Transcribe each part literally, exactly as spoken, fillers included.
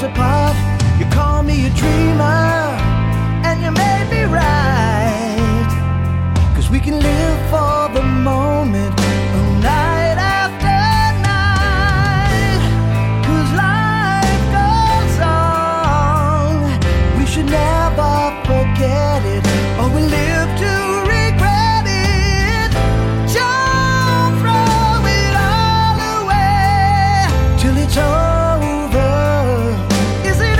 apart. You call me a dreamer, and you made me right. 'Cause we can live for the moment, night after night. 'Cause life goes on. We should never forget it, or we live to regret it. Don't throw it all away till it's over. Is it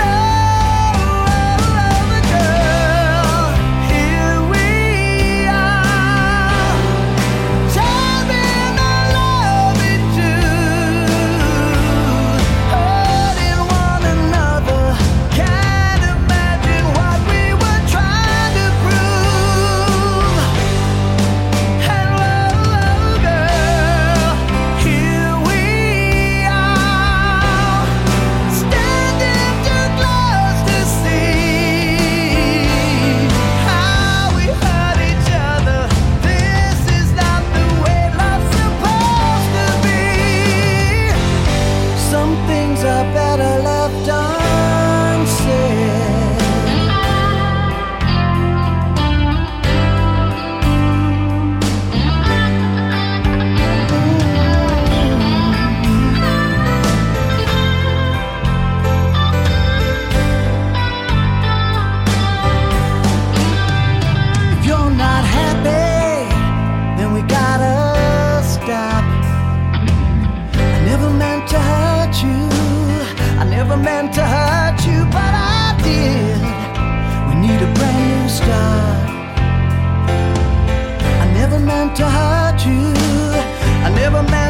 over, girl? Here we are, tearing our love in two, hurting one another. Can't imagine what we were trying to prove. And love, girl, here we are, standing too close to see how we hurt each other. This is not the way love's supposed to be. Some things are better left unsaid. If you're not happy, then we gotta stop. I never meant to hurt you, I never meant to hurt you, but I did. We need a brand new start. I never meant to hurt you, I never meant